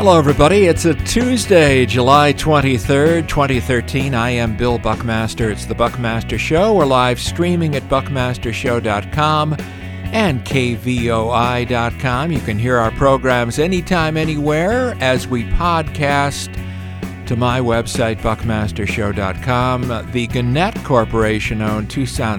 Hello, everybody. It's a Tuesday, July 23rd, 2013. I am Bill Buckmaster. It's the Buckmaster Show. We're live streaming at buckmastershow.com and kvoi.com. You can hear our programs anytime, anywhere, as we podcast to my website, buckmastershow.com. The Gannett Corporation-owned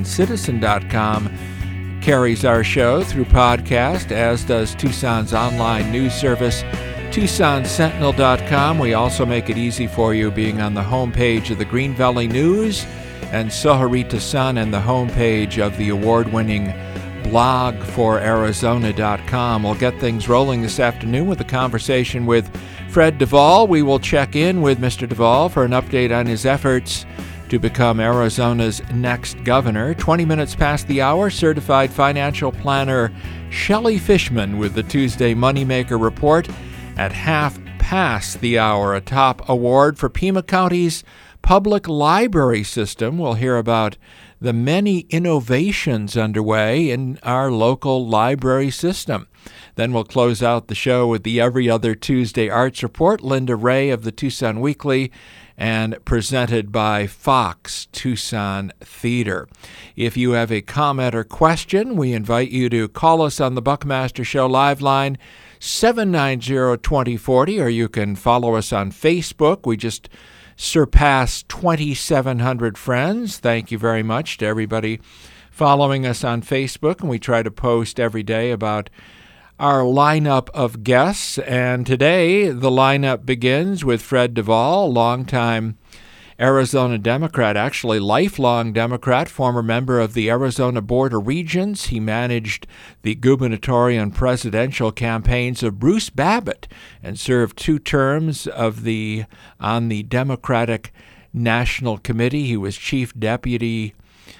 TucsonCitizen.com carries our show through podcast, as does Tucson's online news service, TucsonSentinel.com. We also make it easy for you being on the homepage of the Green Valley News and Soharita Sun and the homepage of the award-winning blog4arizona.com. We'll get things rolling this afternoon with a conversation with Fred Duvall. We will check in with Mr. Duvall for an update on his efforts to become Arizona's next governor. 20 minutes past the hour, certified financial planner Shelley Fishman with the Tuesday Moneymaker Report. At half past the hour, a top award for Pima County's public library system. We'll hear about the many innovations underway in our local library system. Then we'll close out the show with the Every Other Tuesday Arts Report. Linda Ray of the Tucson Weekly, and presented by Fox Tucson Theater. If you have a comment or question, we invite you to call us on the Buckmaster Show live line, 790-2040, or you can follow us on Facebook. We just surpassed 2,700 friends. Thank you very much to everybody following us on Facebook, and we try to post every day about our lineup of guests. And today, the lineup begins with Fred Duvall, longtime Arizona Democrat, actually lifelong Democrat, former member of the Arizona Board of Regents. He managed the gubernatorial and presidential campaigns of Bruce Babbitt and served 2 terms on the Democratic National Committee. He was deputy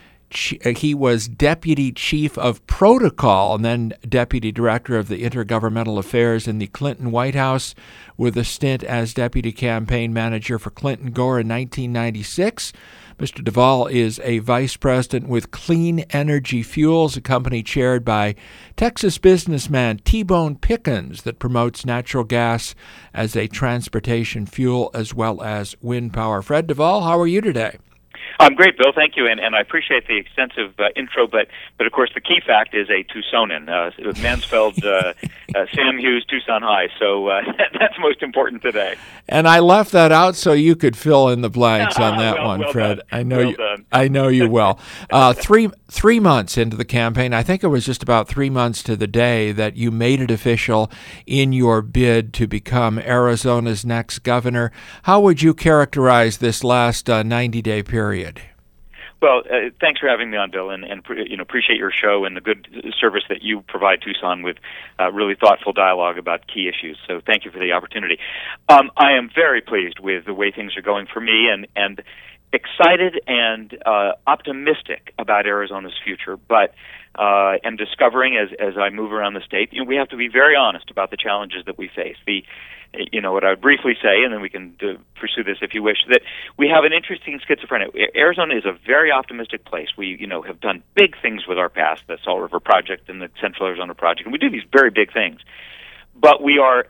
chief of protocol and then deputy director of the intergovernmental affairs in the Clinton White House, with a stint as deputy campaign manager for Clinton Gore in 1996. Mr. Duvall is a vice president with Clean Energy Fuels, a company chaired by Texas businessman T-Bone Pickens that promotes natural gas as a transportation fuel as well as wind power. Fred Duvall, how are you today? I'm great, Bill. Thank you, and I appreciate the extensive intro. But of course, the key fact is a Tucsonan, Mansfeld, Sam Hughes, Tucson High. So that's most important today. And I left that out so you could fill in the blanks on that one, Fred. Done. I know you well. 3 months into the campaign, I think it was just about 3 months to the day that you made it official in your bid to become Arizona's next governor. How would you characterize this last 90-day period? Well, thanks for having me on, Bill, and appreciate your show and the good service that you provide Tucson with really thoughtful dialogue about key issues. So thank you for the opportunity. I am very pleased with the way things are going for me and excited and optimistic about Arizona's future, but am discovering as I move around the state, we have to be very honest about the challenges that we face. What I would briefly say, and then we can pursue this if you wish, that we have an interesting schizophrenia. Arizona is a very optimistic place. We, have done big things with our past, the Salt River Project and the Central Arizona Project, and we do these very big things. But we are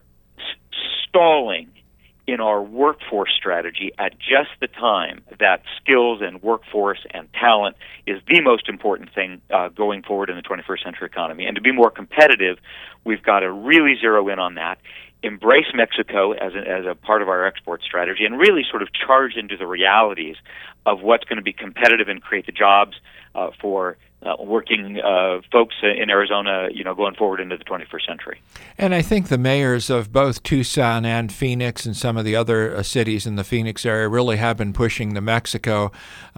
stalling in our workforce strategy at just the time that skills and workforce and talent is the most important thing going forward in the 21st century economy. And to be more competitive, we've got to really zero in on that, embrace Mexico as a part of our export strategy, and really sort of charge into the realities of what's going to be competitive and create the jobs for working folks in Arizona, going forward into the 21st century. And I think the mayors of both Tucson and Phoenix and some of the other cities in the Phoenix area really have been pushing the Mexico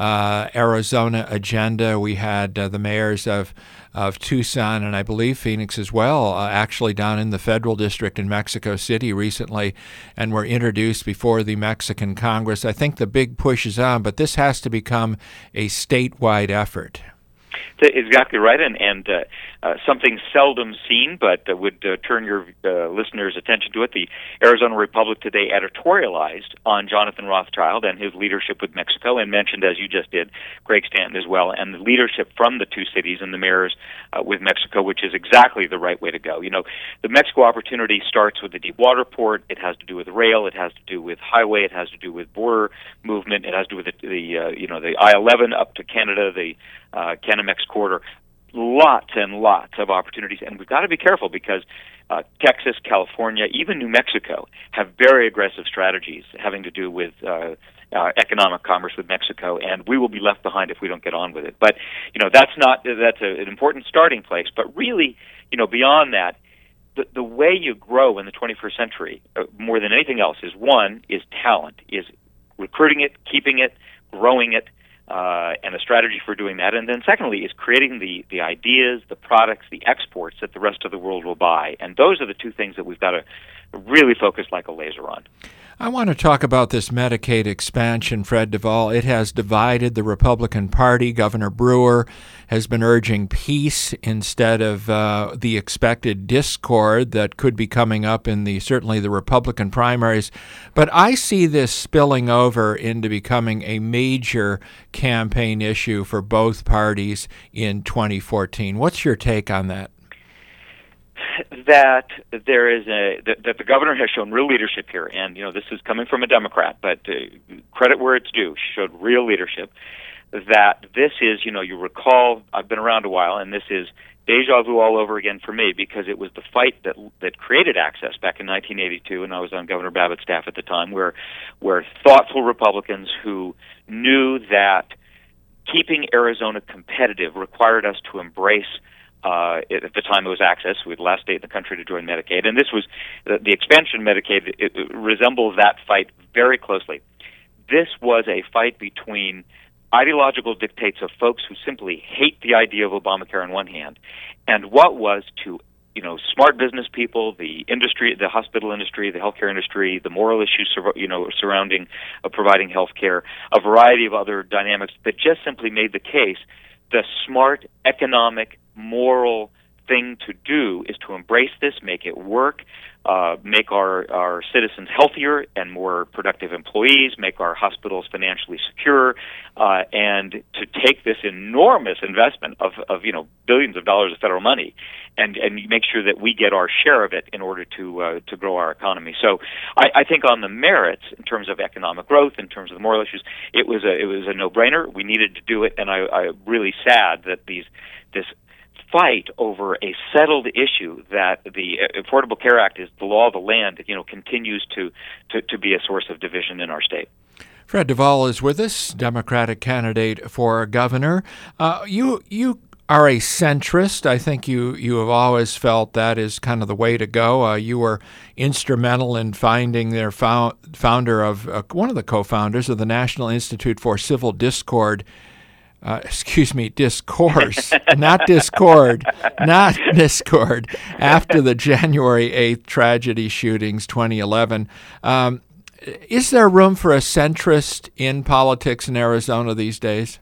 Arizona agenda. We had the mayors of Tucson and I believe Phoenix as well, actually down in the federal district in Mexico City recently, and were introduced before the Mexican Congress. I think the big push is on, but this has to become a statewide effort. Exactly right, and something seldom seen, but would turn your listeners' attention to it. The Arizona Republic today editorialized on Jonathan Rothschild and his leadership with Mexico, and mentioned, as you just did, Greg Stanton as well, and the leadership from the two cities and the mayors with Mexico, which is exactly the right way to go. You know, the Mexico opportunity starts with the deep water port. It has to do with rail. It has to do with highway. It has to do with border movement. It has to do with the I-11 up to Canada, the Canada-Mex corridor. Lots and lots of opportunities, and we've got to be careful because Texas, California, even New Mexico have very aggressive strategies having to do with economic commerce with Mexico, and we will be left behind if we don't get on with it. But that's an important starting place. But really, beyond that, the way you grow in the 21st century, more than anything else, is talent, is recruiting it, keeping it, growing it, and a strategy for doing that. And then secondly is creating the ideas, the products, the exports that the rest of the world will buy. And those are the two things that we've got to really focus like a laser on. I want to talk about this Medicaid expansion, Fred Duvall. It has divided the Republican Party. Governor Brewer has been urging peace instead of the expected discord that could be coming up in certainly the Republican primaries. But I see this spilling over into becoming a major campaign issue for both parties in 2014. What's your take on that? That that the governor has shown real leadership here, and this is coming from a Democrat, but credit where it's due. She showed real leadership. That this is, you recall, I've been around a while, and this is deja vu all over again for me because it was the fight that created Access back in 1982, and I was on Governor Babbitt's staff at the time, where thoughtful Republicans who knew that keeping Arizona competitive required us to embrace. At the time it was Access. We were the last state in the country to join Medicaid. And this was, the expansion of Medicaid, it resembles that fight very closely. This was a fight between ideological dictates of folks who simply hate the idea of Obamacare on one hand, and what was to, smart business people, the industry, the hospital industry, the healthcare industry, the moral issues, surrounding providing healthcare, a variety of other dynamics that just simply made the case the smart, economic, moral thing to do is to embrace this, make it work, make our citizens healthier and more productive employees, make our hospitals financially secure, and to take this enormous investment of billions of dollars of federal money and make sure that we get our share of it in order to grow our economy. So I think on the merits, in terms of economic growth, in terms of the moral issues, it was a no-brainer. We needed to do it, and I'm really sad that this fight over a settled issue that the Affordable Care Act is the law of the land, continues to be a source of division in our state. Fred Duvall is with us, Democratic candidate for governor. You are a centrist. I think you have always felt that is kind of the way to go. You were instrumental in finding their founder of one of the co-founders of the National Institute for Civil Discourse, not discord, after the January 8th tragedy shootings, 2011. Is there room for a centrist in politics in Arizona these days?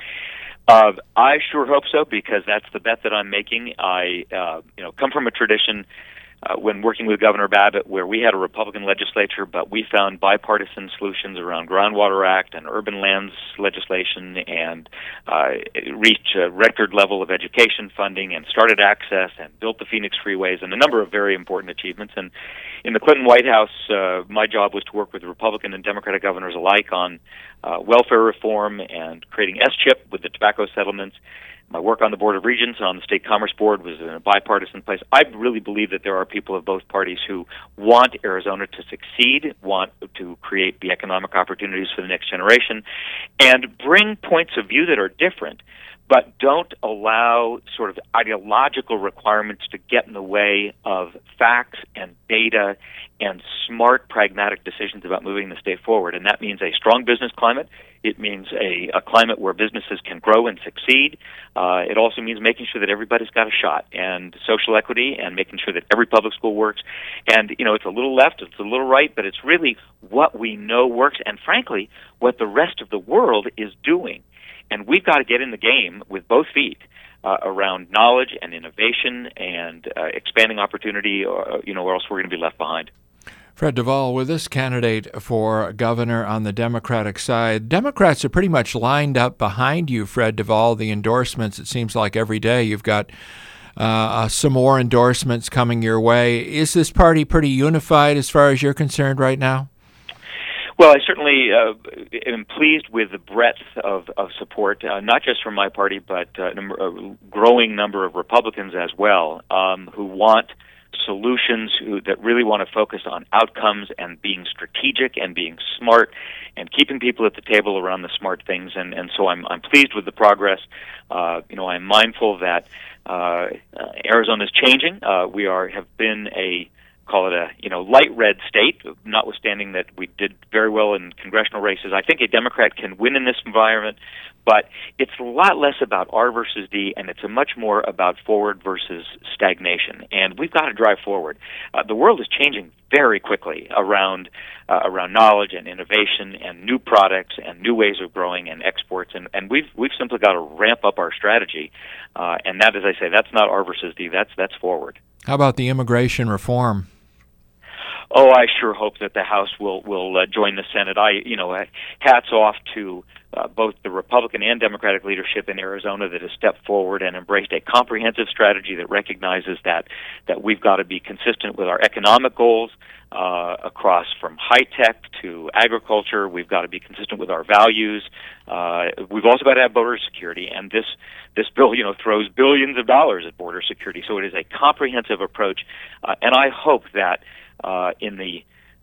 I sure hope so, because that's the bet that I'm making. I come from a tradition when working with Governor Babbitt where we had a Republican legislature, but we found bipartisan solutions around Groundwater Act and urban lands legislation, and reached a record level of education funding, and started Access, and built the Phoenix freeways, and a number of very important achievements. And in the Clinton White House, my job was to work with Republican and Democratic governors alike on welfare reform and creating S-CHIP with the tobacco settlements. My work on the Board of Regents and on the State Commerce Board was in a bipartisan place. I really believe that there are people of both parties who want Arizona to succeed, want to create the economic opportunities for the next generation, and bring points of view that are different, but don't allow sort of ideological requirements to get in the way of facts and data and smart, pragmatic decisions about moving the state forward. And that means a strong business climate. It means a climate where businesses can grow and succeed. It also means making sure that everybody's got a shot, and social equity, and making sure that every public school works. And, it's a little left, it's a little right, but it's really what we know works, and frankly, what the rest of the world is doing. And we've got to get in the game with both feet around knowledge and innovation and expanding opportunity, or else we're going to be left behind. Fred Duvall, with this candidate for governor on the Democratic side, Democrats are pretty much lined up behind you, Fred Duvall. The endorsements, it seems like every day you've got some more endorsements coming your way. Is this party pretty unified as far as you're concerned right now? Well, I certainly am pleased with the breadth of support, not just from my party, but a growing number of Republicans as well, who want solutions, that really want to focus on outcomes and being strategic and being smart and keeping people at the table around the smart things. And so I'm pleased with the progress. I'm mindful that Arizona is changing. We have been call it a light red state, notwithstanding that we did very well in congressional races. I think a Democrat can win in this environment, but it's a lot less about R versus D, and it's a much more about forward versus stagnation. And we've got to drive forward. The world is changing very quickly around knowledge and innovation and new products and new ways of growing and exports, and we've simply got to ramp up our strategy. And that, as I say, that's not R versus D. That's forward. How about the immigration reform? Oh, I sure hope that the House will join the Senate. Hats off to both the Republican and Democratic leadership in Arizona that has stepped forward and embraced a comprehensive strategy that recognizes that we've got to be consistent with our economic goals across from high tech to agriculture. We've got to be consistent with our values. We've also got to have border security, and this bill, throws billions of dollars at border security. So it is a comprehensive approach, and I hope that in the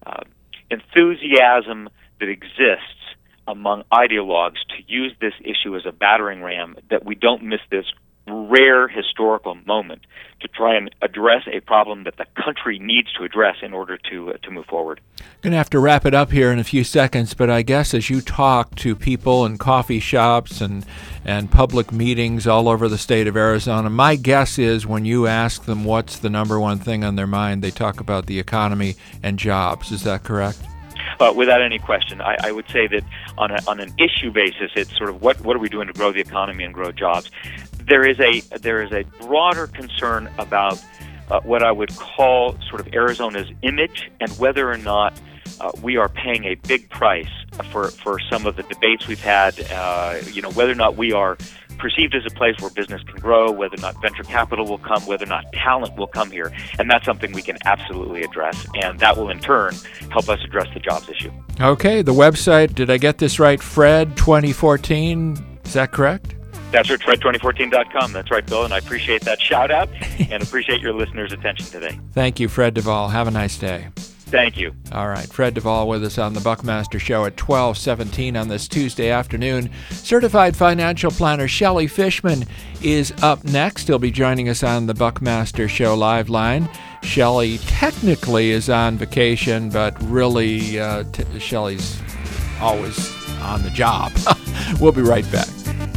enthusiasm that exists among ideologues to use this issue as a battering ram, that we don't miss this rare historical moment to try and address a problem that the country needs to address in order to move forward. Going to have to wrap it up here in a few seconds, but I guess as you talk to people in coffee shops and public meetings all over the state of Arizona, my guess is when you ask them what's the number one thing on their mind, they talk about the economy and jobs. Is that correct? Without any question. I would say that on an issue basis, it's sort of what are we doing to grow the economy and grow jobs. There is a broader concern about what I would call sort of Arizona's image and whether or not we are paying a big price for some of the debates we've had. Whether or not we are perceived as a place where business can grow, whether or not venture capital will come, whether or not talent will come here. And that's something we can absolutely address, and that will in turn help us address the jobs issue. Okay, the website, did I get this right, Fred 2014, is that correct? That's right, Fred2014.com. That's right, Bill, and I appreciate that shout-out and appreciate your listeners' attention today. Thank you, Fred Duvall. Have a nice day. Thank you. All right, Fred Duvall with us on the Buckmaster Show at 12:17 on this Tuesday afternoon. Certified financial planner Shelley Fishman is up next. He'll be joining us on the Buckmaster Show live line. Shelley technically is on vacation, but really Shelley's always on the job. We'll be right back.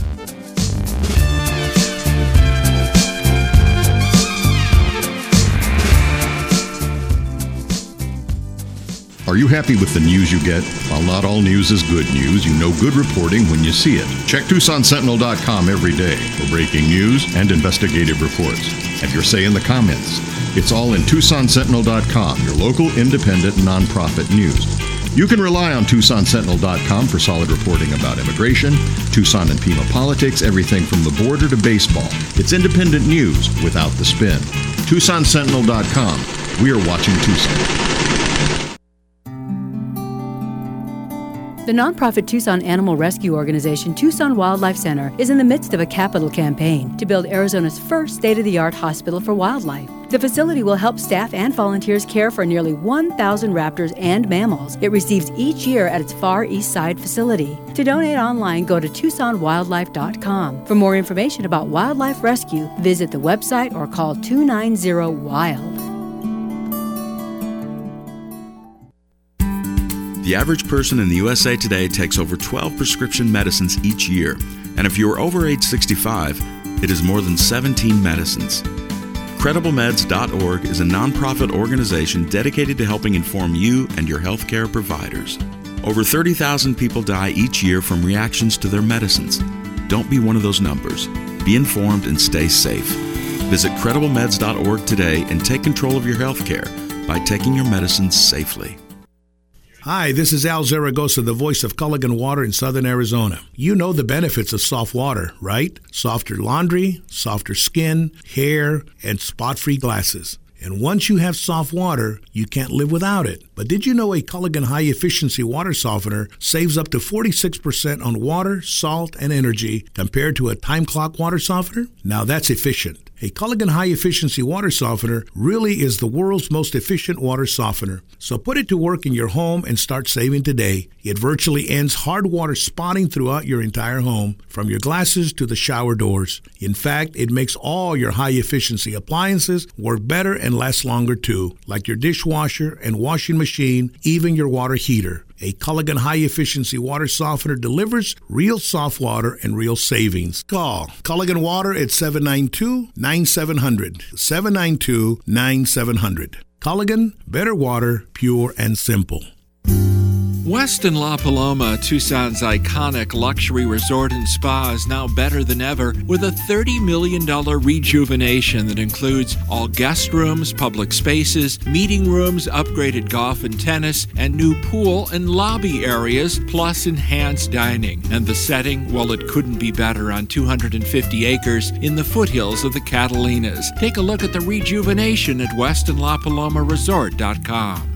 Are you happy with the news you get? While not all news is good news, you know good reporting when you see it. Check TucsonSentinel.com every day for breaking news and investigative reports. Have your say in the comments. It's all in TucsonSentinel.com, your local independent nonprofit news. You can rely on TucsonSentinel.com for solid reporting about immigration, Tucson and Pima politics, everything from the border to baseball. It's independent news without the spin. TucsonSentinel.com. We are watching Tucson. The nonprofit Tucson Animal Rescue Organization, Tucson Wildlife Center, is in the midst of a capital campaign to build Arizona's first state-of-the-art hospital for wildlife. The facility will help staff and volunteers care for nearly 1,000 raptors and mammals it receives each year at its Far East Side facility. To donate online, go to TucsonWildlife.com. For more information about wildlife rescue, visit the website or call 290-WILD. The average person in the USA today takes over 12 prescription medicines each year, and if you are over age 65, it is more than 17 medicines. CredibleMeds.org is a nonprofit organization dedicated to helping inform you and your healthcare providers. Over 30,000 people die each year from reactions to their medicines. Don't be one of those numbers. Be informed and stay safe. Visit CredibleMeds.org today and take control of your health care by taking your medicines safely. Hi, this is Al Zaragoza, the voice of Culligan Water in Southern Arizona. You know the benefits of soft water, right? Softer laundry, softer skin, hair, and spot-free glasses. And once you have soft water, you can't live without it. But did you know a Culligan high-efficiency water softener saves up to 46% on water, salt, and energy compared to a time clock water softener? Now that's efficient. A Culligan high-efficiency water softener really is the world's most efficient water softener. So put it to work in your home and start saving today. It virtually ends hard water spotting throughout your entire home, from your glasses to the shower doors. In fact, it makes all your high-efficiency appliances work better and last longer too, like your dishwasher and washing machine, even your water heater. A Culligan high-efficiency water softener delivers real soft water and real savings. Call Culligan Water at 792-9700. 792-9700. Culligan, better water, pure and simple. Westin La Paloma, Tucson's iconic luxury resort and spa, is now better than ever with a $30 million rejuvenation that includes all guest rooms, public spaces, meeting rooms, upgraded golf and tennis, and new pool and lobby areas, plus enhanced dining. And the setting, well, it couldn't be better on 250 acres in the foothills of the Catalinas. Take a look at the rejuvenation at WestinLaPalomaResort.com.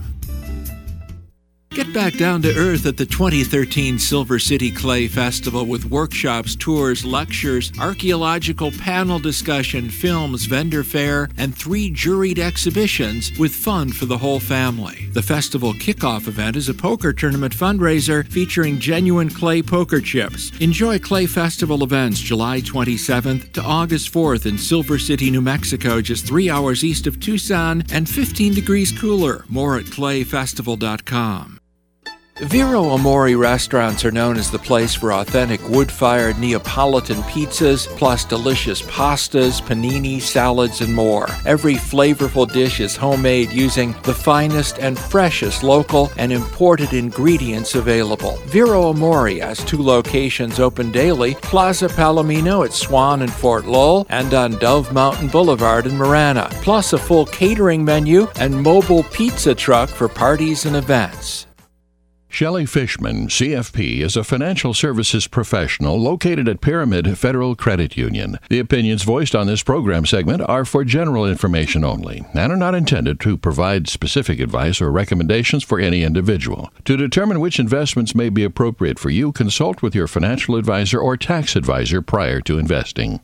Get back down to earth at the 2013 Silver City Clay Festival with workshops, tours, lectures, archaeological panel discussion, films, vendor fair, and 3 juried exhibitions with fun for the whole family. The festival kickoff event is a poker tournament fundraiser featuring genuine clay poker chips. Enjoy Clay Festival events July 27th to August 4th in Silver City, New Mexico, just 3 hours east of Tucson and 15 degrees cooler. More at clayfestival.com. Vero Amore restaurants are known as the place for authentic wood-fired Neapolitan pizzas, plus delicious pastas, panini, salads, and more. Every flavorful dish is homemade using the finest and freshest local and imported ingredients available. Vero Amore has 2 locations open daily, Plaza Palomino at Swan and Fort Lowell, and on Dove Mountain Boulevard in Marana, plus a full catering menu and mobile pizza truck for parties and events. Shelley Fishman, CFP, is a financial services professional located at Pyramid Federal Credit Union. The opinions voiced on this program segment are for general information only and are not intended to provide specific advice or recommendations for any individual. To determine which investments may be appropriate for you, consult with your financial advisor or tax advisor prior to investing.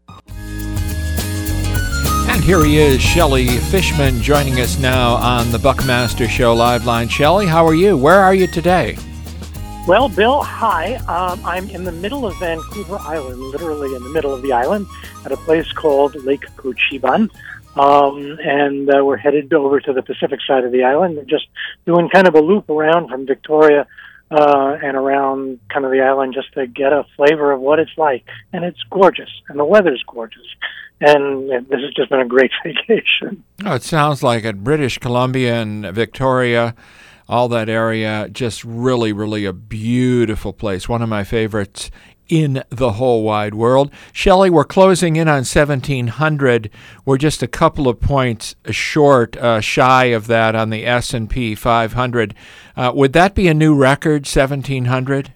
And here he is, Shelley Fishman, joining us now on the Buckmaster Show Live Line. Shelley, how are you? Where are you today? Well, Bill, hi. I'm in the middle of Vancouver Island, literally in the middle of the island, at a place called Lake Cochiban. And we're headed over to the Pacific side of the island. We're just doing kind of a loop around from Victoria and around kind of the island just to get a flavor of what it's like. And it's gorgeous, and the weather's gorgeous. And this has just been a great vacation. Oh, it sounds like it. British Columbia and Victoria, all that area, just really, really a beautiful place. One of my favorites in the whole wide world. Shelley, we're closing in on 1,700. We're just a couple of points short, shy of that on the S&P 500. Would that be a new record, 1,700?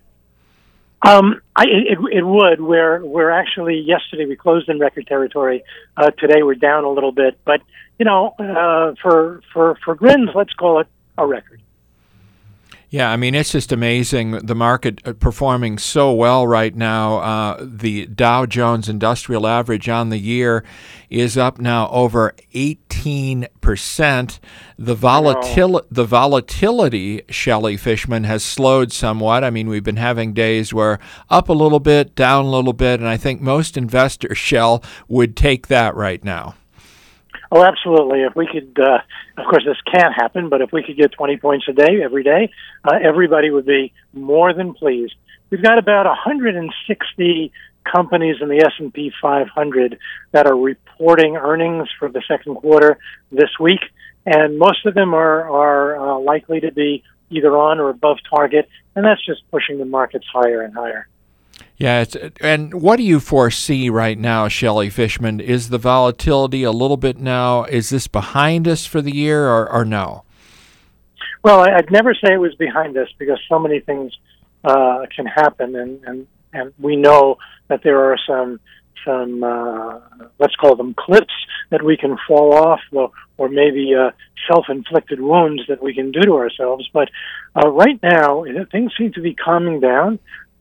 It would. We're actually, yesterday we closed in record territory. Today we're down a little bit, but for grins, let's call it a record. Yeah, I mean, it's just amazing. The market performing so well right now. The Dow Jones Industrial Average on the year is up now over 18%. The volatility, Shelley Fishman, has slowed somewhat. I mean, we've been having days where up a little bit, down a little bit, and I think most investors, Shell, would take that right now. Oh, absolutely. If we could, of course, this can't happen, but if we could get 20 points a day, every day, everybody would be more than pleased. We've got about 160 companies in the S&P 500 that are reporting earnings for the second quarter this week, and most of them are likely to be either on or above target, and that's just pushing the markets higher and higher. Yeah, and what do you foresee right now, Shelley Fishman? Is the volatility a little bit now, is this behind us for the year or no? Well, I'd never say it was behind us because so many things can happen, and we know that there are some let's call them cliffs that we can fall off, or maybe self-inflicted wounds that we can do to ourselves. But right now, things seem to be calming down.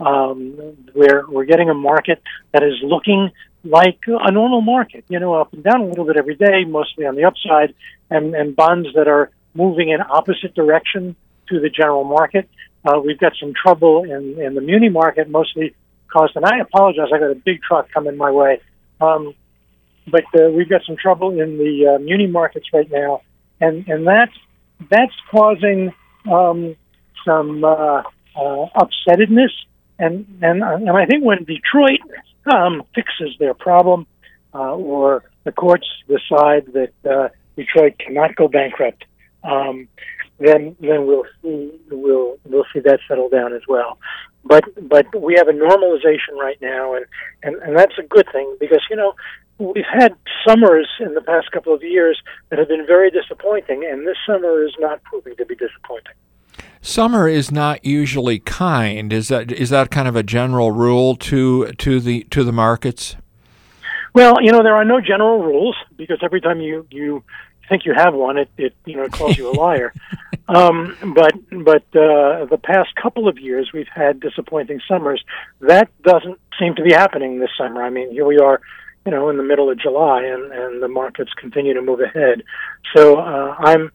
We're getting a market that is looking like a normal market, up and down a little bit every day, mostly on the upside, and bonds that are moving in opposite direction to the general market. We've got some trouble in the muni market, mostly caused, and I apologize, I got a big truck coming my way. But we've got some trouble in the muni markets right now, and that's causing some upsettedness. And I think when Detroit fixes their problem, or the courts decide that Detroit cannot go bankrupt, then we'll see that settle down as well. But we have a normalization right now, and that's a good thing because we've had summers in the past couple of years that have been very disappointing, and this summer is not proving to be disappointing. Summer is not usually kind. Is that kind of a general rule to the markets? Well, there are no general rules because every time you think you have one, it calls you a liar. But the past couple of years we've had disappointing summers. That doesn't seem to be happening this summer. I mean, here we are, in the middle of July, and the markets continue to move ahead. So I'm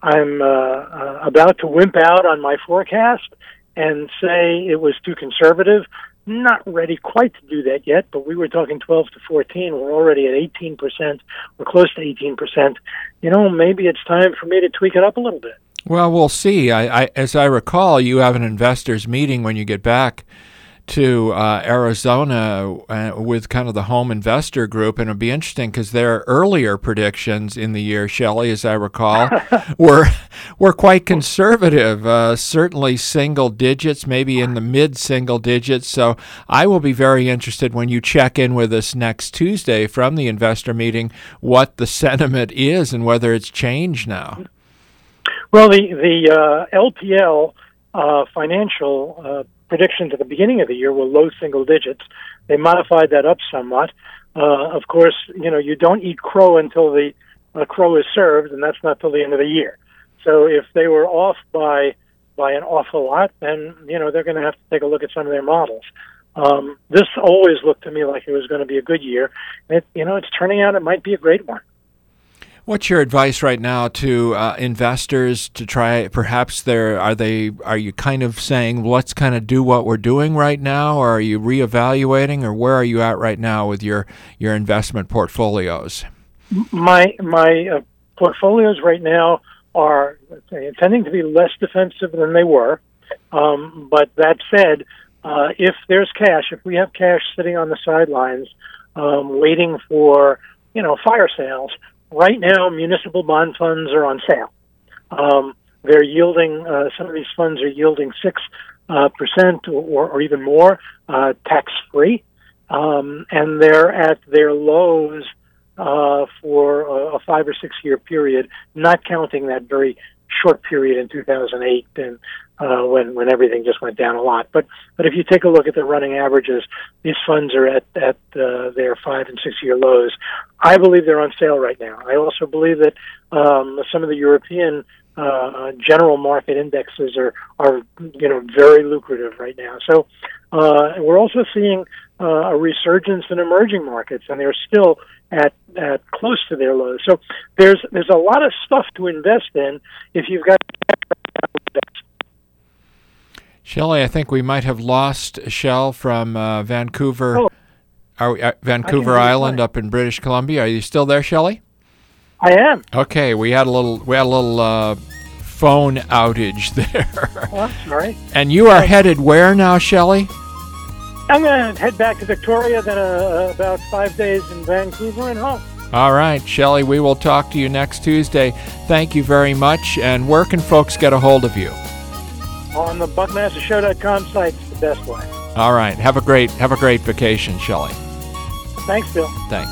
about to wimp out on my forecast and say it was too conservative. Not ready quite to do that yet, but we were talking 12 to 14. We're already at 18%. We're close to 18%. Maybe it's time for me to tweak it up a little bit. Well, we'll see. As I recall, you have an investors meeting when you get back to Arizona with kind of the home investor group, and it'll be interesting because their earlier predictions in the year, Shelley, as I recall, were quite conservative, certainly single digits, maybe in the mid-single digits. So I will be very interested when you check in with us next Tuesday from the investor meeting what the sentiment is and whether it's changed now. Well, the LPL financial predictions at the beginning of the year were low single digits. They modified that up somewhat. Of course, you don't eat crow until the crow is served, and that's not till the end of the year. So if they were off by an awful lot, then they're going to have to take a look at some of their models. This always looked to me like it was going to be a good year. It's turning out it might be a great one. What's your advice right now to investors to try? Perhaps are you kind of saying let's kind of do what we're doing right now, or are you reevaluating, or where are you at right now with your investment portfolios? My portfolios right now are tending to be less defensive than they were. But that said, if there's cash, if we have cash sitting on the sidelines, waiting for fire sales. Right now, municipal bond funds are on sale. They're yielding, some of these funds are yielding 6% or even more, tax-free. And they're at their lows for a 5 or 6 year period, not counting that very short period in 2008 and when everything just went down a lot. But if you take a look at the running averages, these funds are at their 5 and 6 year lows. I believe they're on sale right now. I also believe that some of the European general market indexes are very lucrative right now. So we're also seeing a resurgence in emerging markets, and they're still at close to their lows. So there's a lot of stuff to invest in if you've got. Shelley, I think we might have lost Shell from Vancouver. Vancouver Island up in British Columbia. Are you still there, Shelley? I am. Okay, we had a little phone outage there. Well, all right. And you are headed where now, Shelley? I'm going to head back to Victoria, then about 5 days in Vancouver and home. All right, Shelley, we will talk to you next Tuesday. Thank you very much. And where can folks get a hold of you? On the BuckmasterShow.com site is the best way. All right. Have a great vacation, Shelley. Thanks, Bill. Thanks.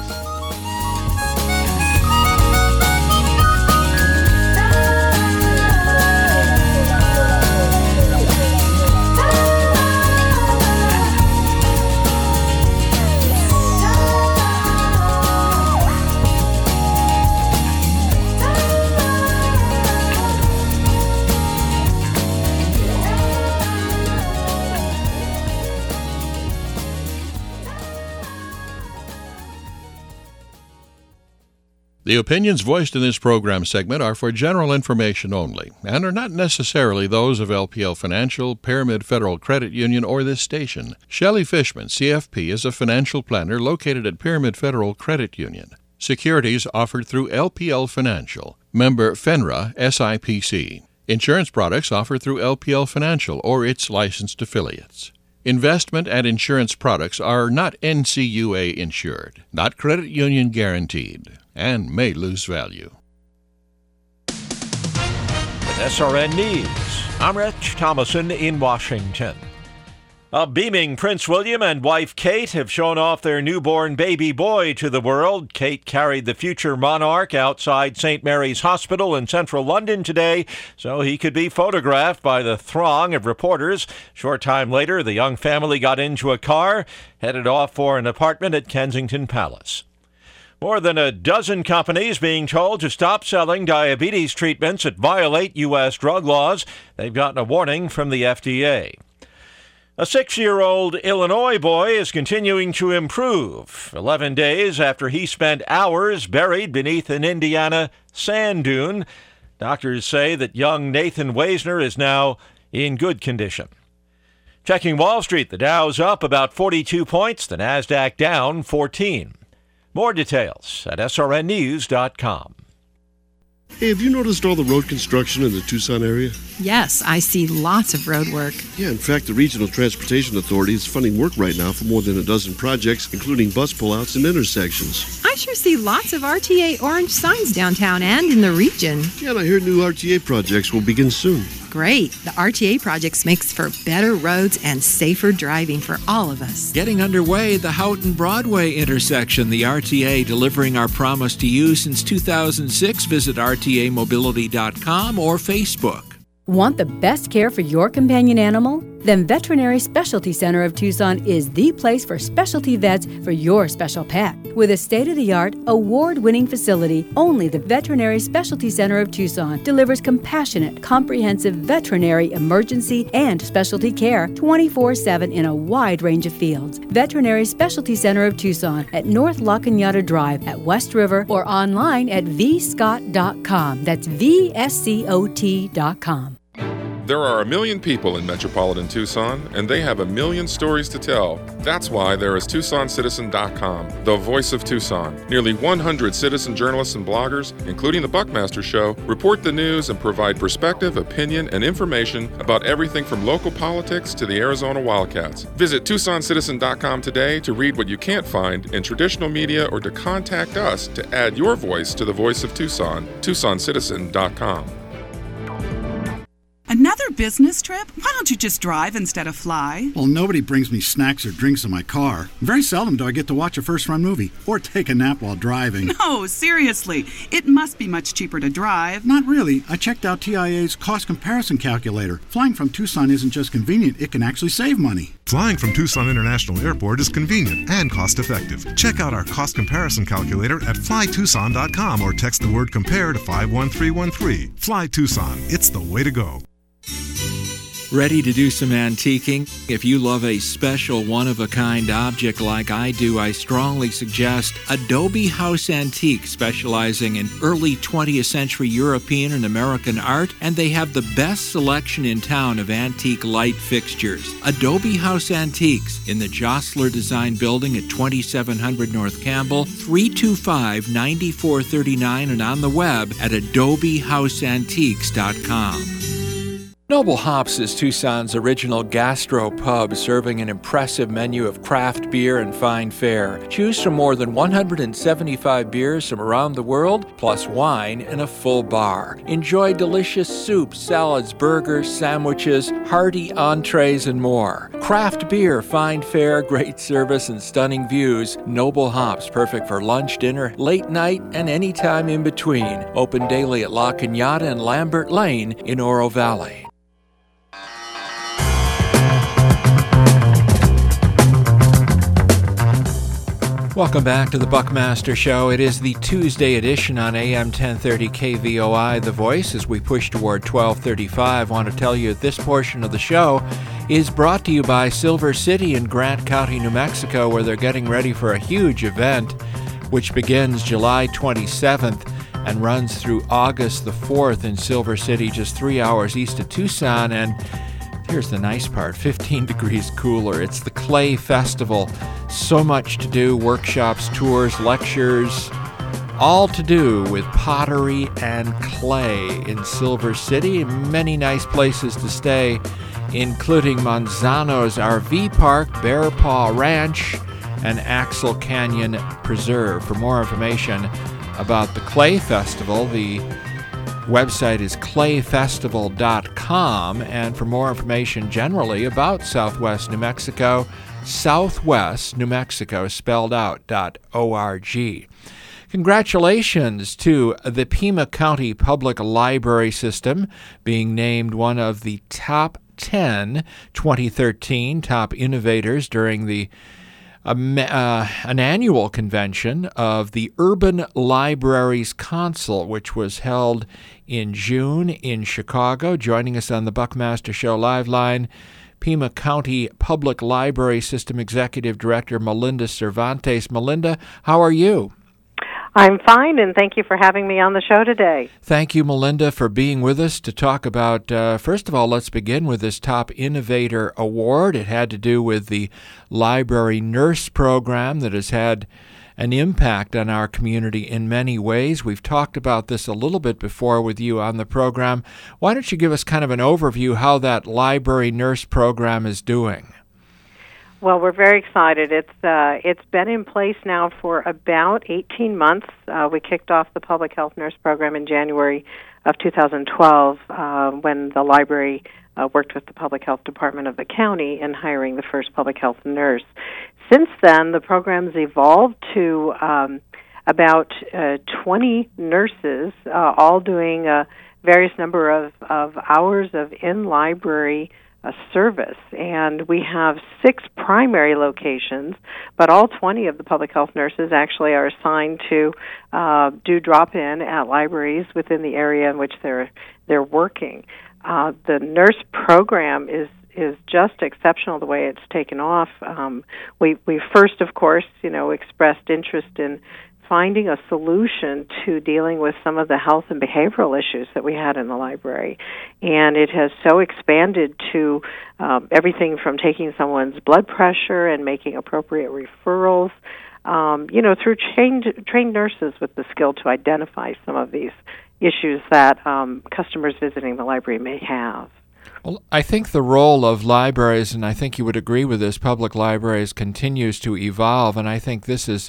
The opinions voiced in this program segment are for general information only and are not necessarily those of LPL Financial, Pyramid Federal Credit Union, or this station. Shelley Fishman, CFP, is a financial planner located at Pyramid Federal Credit Union. Securities offered through LPL Financial, member FINRA SIPC. Insurance products offered through LPL Financial or its licensed affiliates. Investment and insurance products are not NCUA insured, not credit union guaranteed, and may lose value. With SRN News, I'm Rich Thomason in Washington. A beaming Prince William and wife Kate have shown off their newborn baby boy to the world. Kate carried the future monarch outside St. Mary's Hospital in central London today so he could be photographed by the throng of reporters. Short time later, the young family got into a car, headed off for an apartment at Kensington Palace. More than a dozen companies being told to stop selling diabetes treatments that violate U.S. drug laws. They've gotten a warning from the FDA. A 6-year-old Illinois boy is continuing to improve 11 days after he spent hours buried beneath an Indiana sand dune. Doctors say that young Nathan Weisner is now in good condition. Checking Wall Street, the Dow's up about 42 points, the Nasdaq down 14. More details at srnnews.com. Hey, have you noticed all the road construction in the Tucson area? Yes, I see lots of road work. Yeah, in fact, the Regional Transportation Authority is funding work right now for more than a dozen projects, including bus pullouts and intersections. I sure see lots of RTA orange signs downtown and in the region. Yeah, and I hear new RTA projects will begin soon. Great. The RTA projects makes for better roads and safer driving for all of us. Getting underway at the Houghton Broadway intersection, the RTA delivering our promise to you since 2006. Visit rtamobility.com or Facebook. Want the best care for your companion animal? Then Veterinary Specialty Center of Tucson is the place for specialty vets for your special pet. With a state-of-the-art, award-winning facility, only the Veterinary Specialty Center of Tucson delivers compassionate, comprehensive veterinary emergency and specialty care 24/7 in a wide range of fields. Veterinary Specialty Center of Tucson at North La Cañada Drive at West River or online at vscott.com. That's VSCOT.com. There are 1 million people in metropolitan Tucson, and they have 1 million stories to tell. That's why there is TucsonCitizen.com, the voice of Tucson. Nearly 100 citizen journalists and bloggers, including the Buckmaster Show, report the news and provide perspective, opinion, and information about everything from local politics to the Arizona Wildcats. Visit TucsonCitizen.com today to read what you can't find in traditional media or to contact us to add your voice to the voice of Tucson. TucsonCitizen.com. Another business trip? Why don't you just drive instead of fly? Well, nobody brings me snacks or drinks in my car. Very seldom do I get to watch a first-run movie or take a nap while driving. No, seriously. It must be much cheaper to drive. Not really. I checked out TIA's cost comparison calculator. Flying from Tucson isn't just convenient, it can actually save money. Flying from Tucson International Airport is convenient and cost-effective. Check out our cost comparison calculator at flytucson.com or text the word compare to 51313. Fly Tucson. It's the way to go. Ready to do some antiquing? If you love a special one-of-a-kind object like I do, I strongly suggest Adobe House Antique, specializing in early 20th century European and American art, and they have the best selection in town of antique light fixtures. Adobe House Antiques in the Jostler Design Building at 2700 North Campbell, 325-9439, and on the web at adobehouseantiques.com. Noble Hops is Tucson's original gastro pub, serving an impressive menu of craft beer and fine fare. Choose from more than 175 beers from around the world, plus wine and a full bar. Enjoy delicious soups, salads, burgers, sandwiches, hearty entrees, and more. Craft beer, fine fare, great service, and stunning views. Noble Hops, perfect for lunch, dinner, late night, and any time in between. Open daily at La Cañada and Lambert Lane in Oro Valley. Welcome back to the Buckmaster Show. It is the Tuesday edition on AM 1030 KVOI, The Voice. As we push toward 1235, I want to tell you that this portion of the show is brought to you by Silver City in Grant County, New Mexico, where they're getting ready for a huge event, which begins July 27th and runs through August the 4th in Silver City, just 3 hours east of Tucson. And here's the nice part, 15 degrees cooler. It's the Clay Festival. So much to do, workshops, tours, lectures, all to do with pottery and clay in Silver City. Many nice places to stay, including Manzano's RV Park, Bear Paw Ranch, and Axel Canyon Preserve. For more information about the Clay Festival, the website is clayfestival.com, and for more information generally about Southwest New Mexico, Southwest New Mexico spelled out.org. Congratulations to the Pima County Public Library System being named one of the top 10 2013 top innovators during the an annual convention of the Urban Libraries Council, which was held in June in Chicago. Joining us on the Buckmaster Show Live Line, Pima County Public Library System Executive Director Melinda Cervantes. Melinda, how are you? I'm fine, and thank you for having me on the show today. Thank you, Melinda, for being with us to talk about, first of all, let's begin with this Top Innovator Award. It had to do with the library nurse program that has had an impact on our community in many ways. We've talked about this a little bit before with you on the program. Why don't you give us kind of an overview how that library nurse program is doing? Well, we're very excited. It's been in place now for about 18 months. We kicked off the public health nurse program in January of 2012 when the library worked with the public health department of the county in hiring the first public health nurse. Since then, the program's evolved to about 20 nurses, all doing a various number of hours of in-library service. And we have 6 primary locations, but all 20 of the public health nurses actually are assigned to do drop-in at libraries within the area in which they're working. The nurse program is just exceptional the way it's taken off. We first, of course, expressed interest in finding a solution to dealing with some of the health and behavioral issues that we had in the library. And it has so expanded to everything from taking someone's blood pressure and making appropriate referrals, through trained nurses with the skill to identify some of these issues that customers visiting the library may have. Well, I think the role of libraries, and I think you would agree with this, public libraries continues to evolve, and I think this is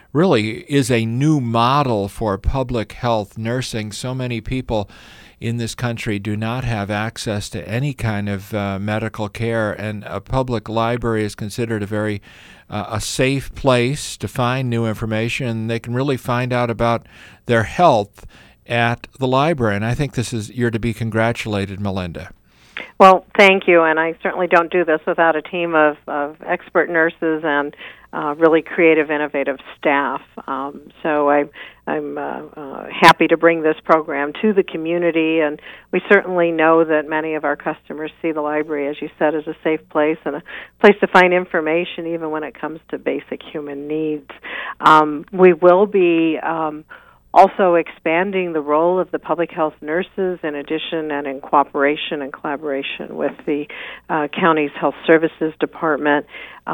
a new model for public health nursing. So many people in this country do not have access to any kind of medical care, and a public library is considered a very a safe place to find new information. They can really find out about their health at the library, and I think you're to be congratulated, Melinda. Well, thank you, and I certainly don't do this without a team of expert nurses and really creative, innovative staff. So I'm happy to bring this program to the community, and we certainly know that many of our customers see the library, as you said, as a safe place and a place to find information even when it comes to basic human needs. We will be also expanding the role of the public health nurses in addition and in cooperation and collaboration with the county's health services department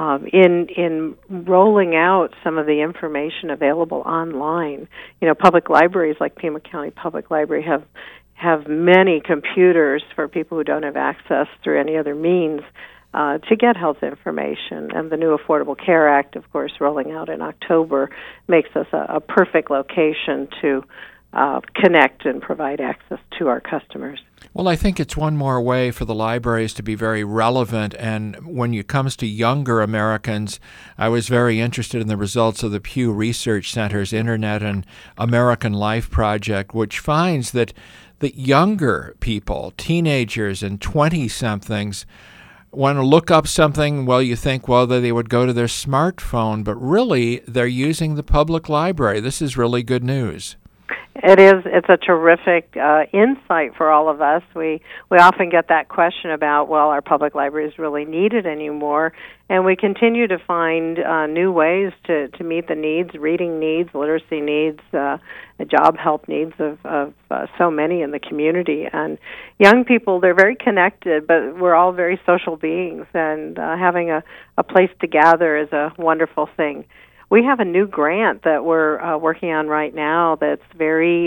in rolling out some of the information available online. Public libraries like Pima County Public Library have have many computers for people who don't have access through any other means to get health information. And the new Affordable Care Act, of course, rolling out in October, makes us a perfect location to connect and provide access to our customers. Well, I think it's one more way for the libraries to be very relevant. And when it comes to younger Americans, I was very interested in the results of the Pew Research Center's Internet and American Life Project, which finds that the younger people, teenagers and 20-somethings, want to look up something, well, you think, well, they would go to their smartphone, but really they're using the public library. This is really good news. It is. It's a terrific insight for all of us. We often get that question about, well, are public libraries really needed anymore? And we continue to find new ways to meet the needs, reading needs, literacy needs, job help needs of so many in the community. And young people, they're very connected, but we're all very social beings, and having a place to gather is a wonderful thing. We have a new grant that we're working on right now that's very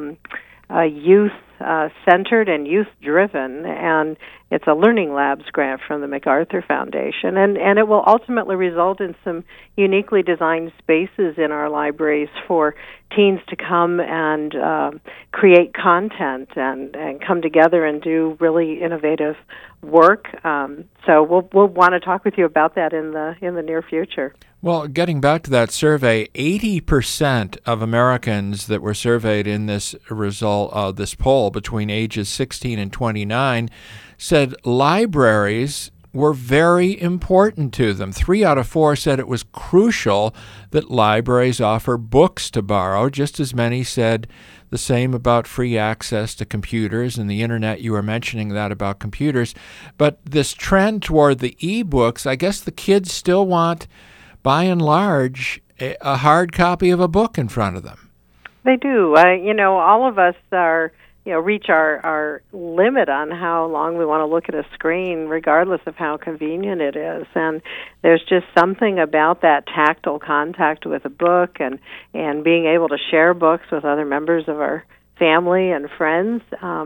youth-centered and youth-driven, and it's a Learning Labs grant from the MacArthur Foundation, and it will ultimately result in some uniquely designed spaces in our libraries for teens to come and create content and come together and do really innovative work. So we'll want to talk with you about that in the near future. Well, getting back to that survey, 80% of Americans that were surveyed in this result, this poll between ages 16 and 29, said libraries were very important to them. 3 out of 4 said it was crucial that libraries offer books to borrow. Just as many said the same about free access to computers and the internet. You were mentioning that about computers. But this trend toward the e-books, I guess the kids still want, by and large, a hard copy of a book in front of them. They do. All of us are, reach our limit on how long we want to look at a screen, regardless of how convenient it is. And there's just something about that tactile contact with a book and being able to share books with other members of our family and friends.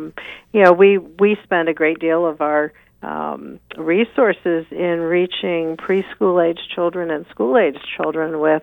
We spend a great deal of our resources in reaching preschool-age children and school-age children with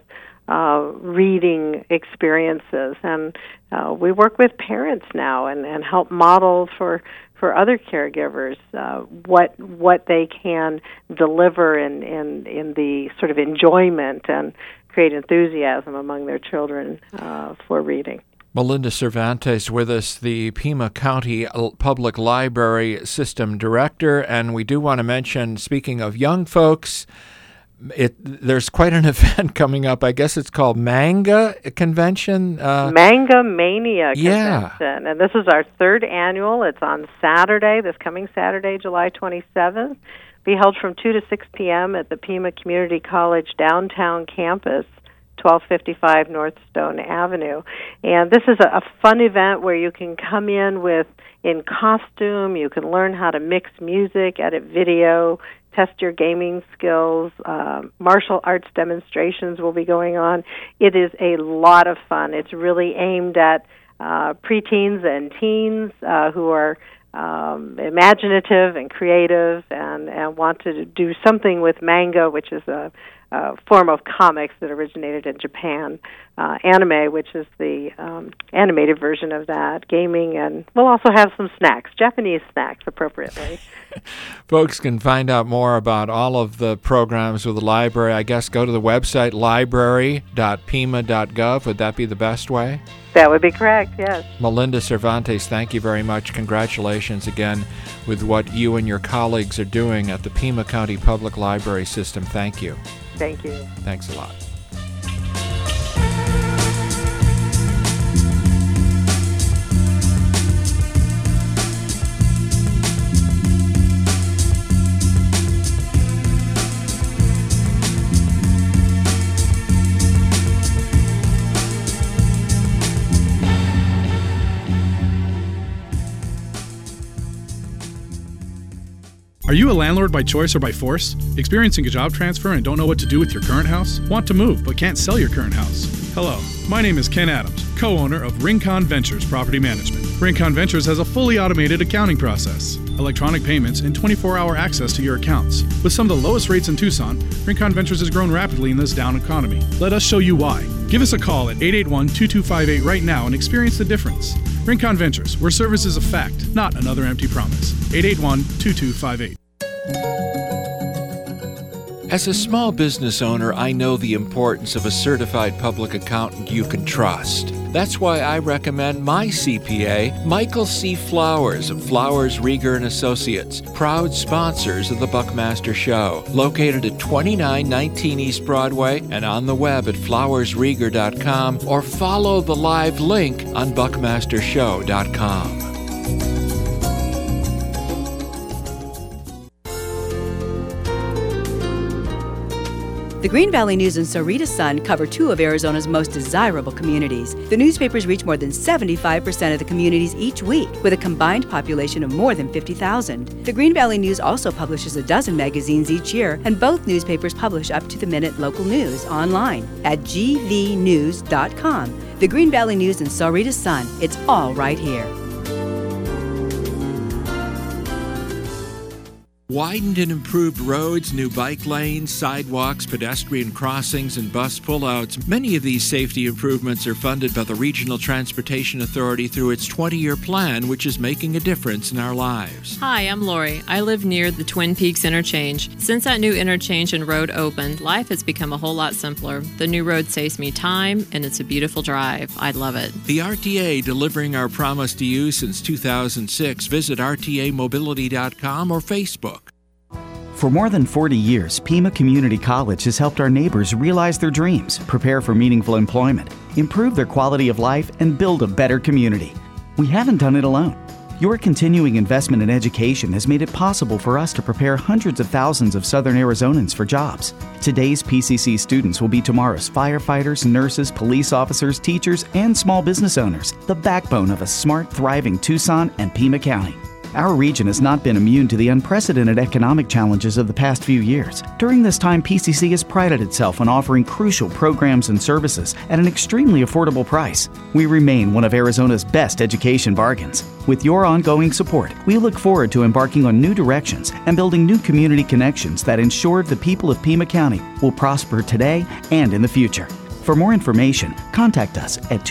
reading experiences. And we work with parents now and help model for other caregivers what they can deliver in the sort of enjoyment and create enthusiasm among their children for reading. Melinda Cervantes with us, the Pima County Public Library System Director. And we do want to mention, speaking of young folks, there's quite an event coming up. I guess it's called Manga Convention. Manga Mania Convention. And this is our 3rd annual. It's on Saturday, this coming Saturday, July 27th. Be held from 2 to 6 p.m. at the Pima Community College downtown campus, 1255 North Stone Avenue. And this is a fun event where you can come in in costume, you can learn how to mix music, edit video, test your gaming skills. Martial arts demonstrations will be going on. It is a lot of fun. It's really aimed at preteens and teens who are imaginative and creative and want to do something with manga, which is a form of comics that originated in Japan, anime, which is the animated version of that, gaming, and we'll also have some snacks, Japanese snacks, appropriately. Folks can find out more about all of the programs with the library. I guess go to the website library.pima.gov. Would that be the best way? That would be correct, yes. Melinda Cervantes, thank you very much. Congratulations again with what you and your colleagues are doing at the Pima County Public Library System. Thank you. Thank you. Thanks a lot. Are you a landlord by choice or by force? Experiencing a job transfer and don't know what to do with your current house? Want to move but can't sell your current house? Hello, my name is Ken Adams, co-owner of Rincon Ventures Property Management. Rincon Ventures has a fully automated accounting process, electronic payments, and 24-hour access to your accounts. With some of the lowest rates in Tucson, Rincon Ventures has grown rapidly in this down economy. Let us show you why. Give us a call at 881-2258 right now and experience the difference. Rincon Ventures, where service is a fact, not another empty promise. 881-2258. As a small business owner, I know the importance of a certified public accountant you can trust. That's why I recommend my CPA, Michael C. Flowers of Flowers, Rieger & Associates, proud sponsors of the Buckmaster Show, located at 2919 East Broadway and on the web at flowersrieger.com, or follow the live link on buckmastershow.com. The Green Valley News and Sahuarita Sun cover two of Arizona's most desirable communities. The newspapers reach more than 75% of the communities each week, with a combined population of more than 50,000. The Green Valley News also publishes a dozen magazines each year, and both newspapers publish up-to-the-minute local news online at gvnews.com. The Green Valley News and Sahuarita Sun, it's all right here. Widened and improved roads, new bike lanes, sidewalks, pedestrian crossings, and bus pullouts. Many of these safety improvements are funded by the Regional Transportation Authority through its 20-year plan, which is making a difference in our lives. Hi, I'm Lori. I live near the Twin Peaks interchange. Since that new interchange and road opened, life has become a whole lot simpler. The new road saves me time, and it's a beautiful drive. I love it. The RTA, delivering our promise to you since 2006. Visit rtamobility.com or Facebook. For more than 40 years, Pima Community College has helped our neighbors realize their dreams, prepare for meaningful employment, improve their quality of life, and build a better community. We haven't done it alone. Your continuing investment in education has made it possible for us to prepare hundreds of thousands of Southern Arizonans for jobs. Today's PCC students will be tomorrow's firefighters, nurses, police officers, teachers, and small business owners, the backbone of a smart, thriving Tucson and Pima County. Our region has not been immune to the unprecedented economic challenges of the past few years. During this time, PCC has prided itself on offering crucial programs and services at an extremely affordable price. We remain one of Arizona's best education bargains. With your ongoing support, we look forward to embarking on new directions and building new community connections that ensure the people of Pima County will prosper today and in the future. For more information, contact us at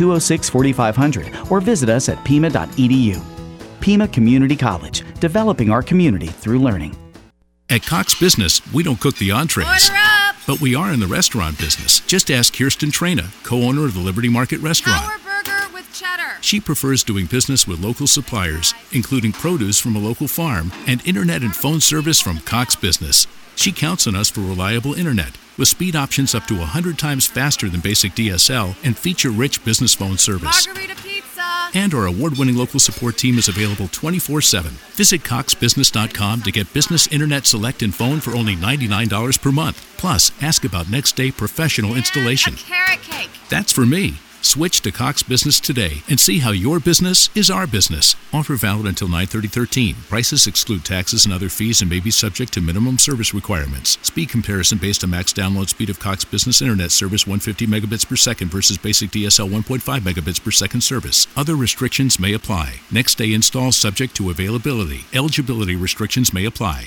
206-4500 or visit us at pima.edu. Pima Community College, developing our community through learning. At Cox Business, we don't cook the entrees, but we are in the restaurant business. Just ask Kirsten Trena, co-owner of the Liberty Market Restaurant. Power burger with cheddar. She prefers doing business with local suppliers, including produce from a local farm and internet and phone service from Cox Business. She counts on us for reliable internet, with speed options up to 100 times faster than basic DSL and feature-rich business phone service. Margarita pizza. And our award-winning local support team is available 24/7. Visit coxbusiness.com to get business internet select and phone for only $99 per month. Plus, ask about next-day professional installation. A carrot cake. That's for me. Switch to Cox Business today and see how your business is our business. Offer valid until 9/30/13. Prices exclude taxes and other fees and may be subject to minimum service requirements. Speed comparison based on max download speed of Cox Business Internet service 150 megabits per second versus basic DSL 1.5 megabits per second service. Other restrictions may apply. Next day install subject to availability. Eligibility restrictions may apply.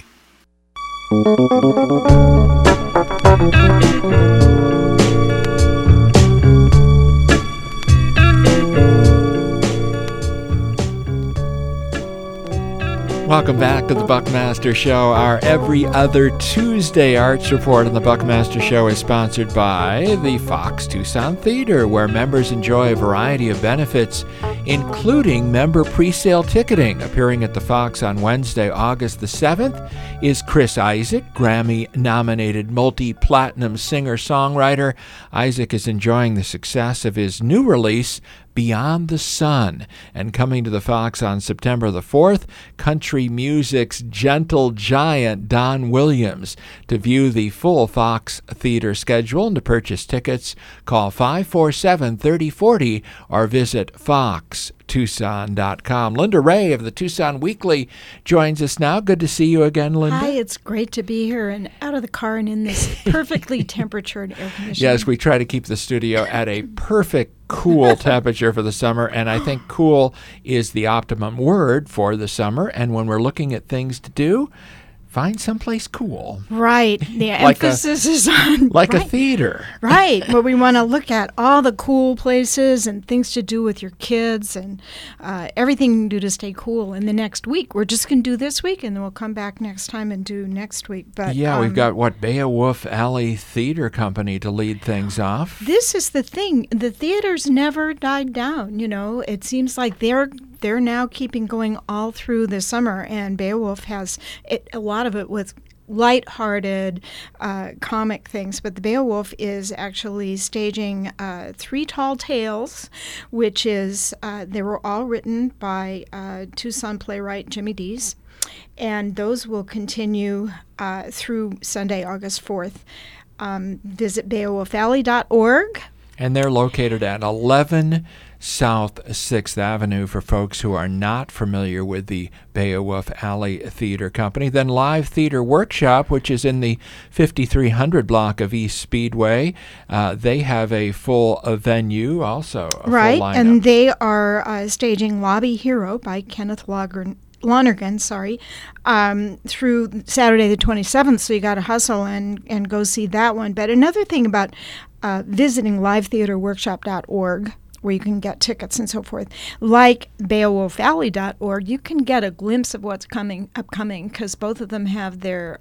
Welcome back to the Buckmaster Show. Our every other Tuesday Arts Report on the Buckmaster Show is sponsored by the Fox Tucson Theater, where members enjoy a variety of benefits, including member pre-sale ticketing. Appearing at the Fox on Wednesday, August the 7th, is Chris Isaak, Grammy-nominated multi-platinum singer-songwriter. Isaak is enjoying the success of his new release, Beyond the Sun. And coming to the Fox on September the 4th, country music's gentle giant Don Williams. To view the full Fox Theater schedule and to purchase tickets, call 547-3040 or visit fox TalkTucson.com. Linda Ray of the Tucson Weekly joins us now. Good to see you again, Linda. Hi, it's great to be here and out of the car and in this perfectly temperatured air conditioning. Yes, we try to keep the studio at a perfect cool temperature for the summer, and I think cool is the optimum word for the summer. And when we're looking at things to do, find someplace cool. Right. The emphasis is on... Like a theater. Right. Where we want to look at all the cool places and things to do with your kids and everything you can do to stay cool in the next week. We're just going to do this week, and then we'll come back next time and do next week. But yeah, we've got, Beowulf Alley Theater Company to lead things off. This is the thing. The theaters never died down, It seems like they're now keeping going all through the summer, and Beowulf has a lot of it with lighthearted comic things, but the Beowulf is actually staging Three Tall Tales, which is they were all written by Tucson playwright Jimmy Dees, and those will continue through Sunday, August 4th. Visit beowulfalley.org. And they're located at 11 South 6th Avenue for folks who are not familiar with the Beowulf Alley Theater Company. Then Live Theater Workshop, which is in the 5300 block of East Speedway. They have a full venue, also a right, full lineup. And they are staging Lobby Hero by Kenneth Lonergan, through Saturday the 27th, so you got to hustle and go see that one. But another thing about visiting livetheaterworkshop.org, where you can get tickets and so forth, like beowulfalley.org, you can get a glimpse of what's upcoming, because both of them have their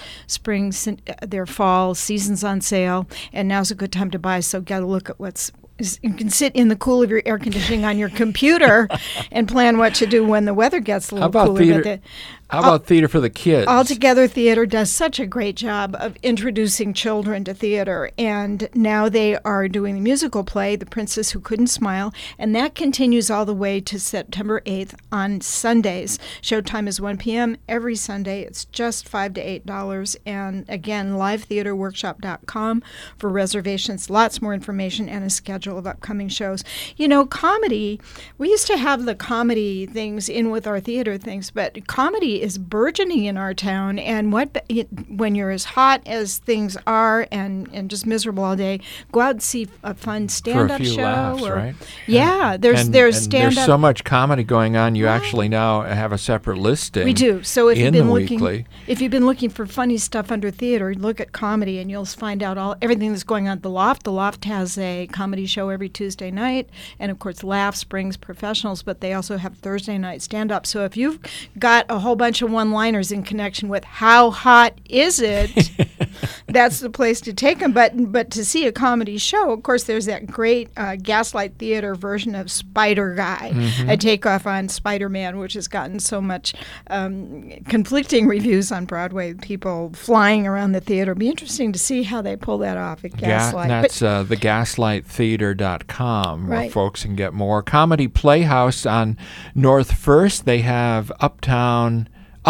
their fall seasons on sale, and now's a good time to buy, so get a look at you can sit in the cool of your air conditioning on your computer and plan what to do when the weather gets a little cooler. How about theater for the kids? Altogether Theater does such a great job of introducing children to theater, and now they are doing the musical play, The Princess Who Couldn't Smile, and that continues all the way to September 8th on Sundays. Showtime is 1 p.m. every Sunday. It's just $5 to $8, and again, livetheaterworkshop.com for reservations, lots more information, and a schedule of upcoming shows. Comedy, we used to have the comedy things in with our theater things, but comedy is burgeoning in our town, and when you're as hot as things are and just miserable all day, go out and see a fun stand-up show. Laughs, right? Yeah, there's stand-up. There's so much comedy going on. You actually now have a separate listing. We do. So if you've been looking for funny stuff under theater, look at comedy, and you'll find out everything that's going on at the Loft. The Loft has a comedy show every Tuesday night, and of course Laughs brings professionals, but they also have Thursday night stand-up. So if you've got a whole bunch of one-liners in connection with how hot is it, that's the place to take them. But to see a comedy show, of course, there's that great Gaslight Theater version of Spider Guy, a takeoff on Spider-Man, which has gotten so much conflicting reviews on Broadway, people flying around the theater. It'll be interesting to see how they pull that off at Gaslight. That's the gaslighttheater.com, where right. folks can get more. Comedy Playhouse on North First, they have Upton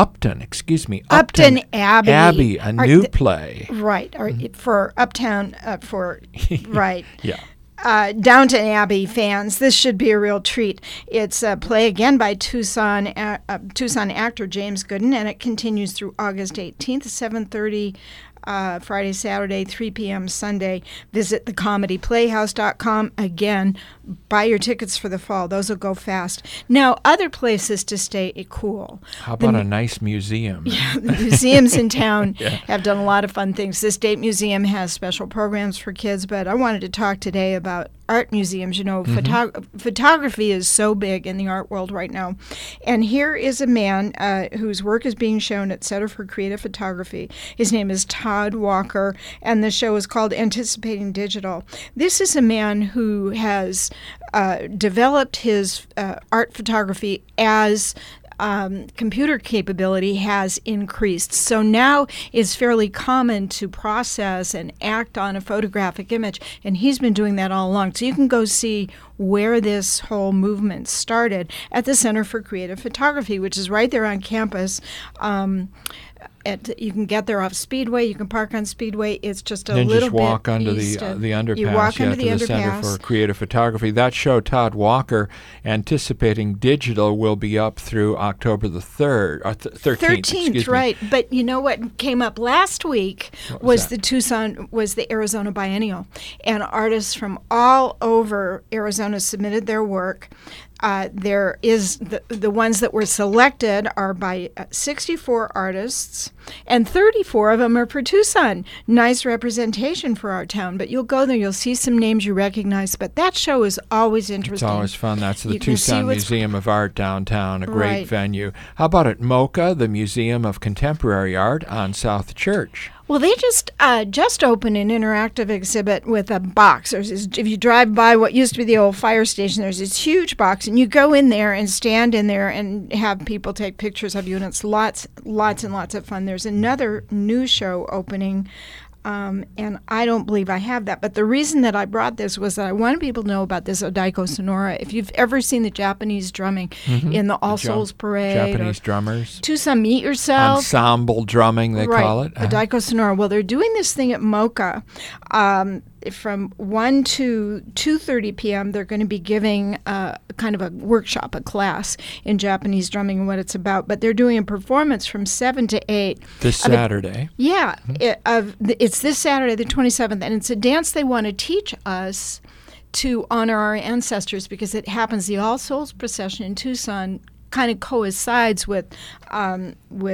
Abbey, a new play. Right, for Uptown, right. Yeah. Downton Abbey fans, this should be a real treat. It's a play again by Tucson actor James Gooden, and it continues through August 18th, 7:30 Friday, Saturday, 3 p.m. Sunday. Visit thecomedyplayhouse.com. Again, buy your tickets for the fall. Those will go fast. Now, other places to stay cool. How about a nice museum? Yeah, the museums in town have done a lot of fun things. The State Museum has special programs for kids, but I wanted to talk today about art museums. Photography is so big in the art world right now. And here is a man whose work is being shown at Center for Creative Photography. His name is Todd Walker, and the show is called Anticipating Digital. This is a man who has developed his art photography as computer capability has increased. So now it's fairly common to process and act on a photographic image, and he's been doing that all along. So you can go see where this whole movement started at the Center for Creative Photography, which is right there on campus. You can get there off Speedway. You can park on Speedway. It's just a then little just walk bit under east the underpass. You walk under the to the Center underpass. for Creative Photography. That show, Todd Walker, Anticipating Digital, will be up through October the 13th. 13th, right. But you know what came up last week was the Arizona Biennial. And artists from all over Arizona submitted their work. There is the ones that were selected are by 64 artists, and 34 of them are for Tucson. Nice representation for our town. But you'll go there, you'll see some names you recognize. But that show is always interesting. It's always fun. That's the Tucson Museum of Art downtown, a great venue. How about at MoCA, the Museum of Contemporary Art on South Church? Well, they just opened an interactive exhibit with a box. If you drive by what used to be the old fire station, there's this huge box, and you go in there and stand in there and have people take pictures of you, and it's lots and lots of fun. There's another new show opening. And I don't believe I have that. But the reason that I brought this was that I wanted people to know about this Odaiko Sonora. If you've ever seen the Japanese drumming in the All Souls Parade. Japanese drummers. Tucson Meet Yourself. Ensemble drumming, they call it. Odaiko Sonora. Well, they're doing this thing at MoCA. From 1 to 2:30 p.m., they're going to be giving kind of a workshop, a class in Japanese drumming and what it's about. But they're doing a performance from 7 to 8. This Saturday. It's this Saturday, the 27th, and it's a dance they want to teach us to honor our ancestors because it happens, the All Souls procession in Tucson kind of coincides with an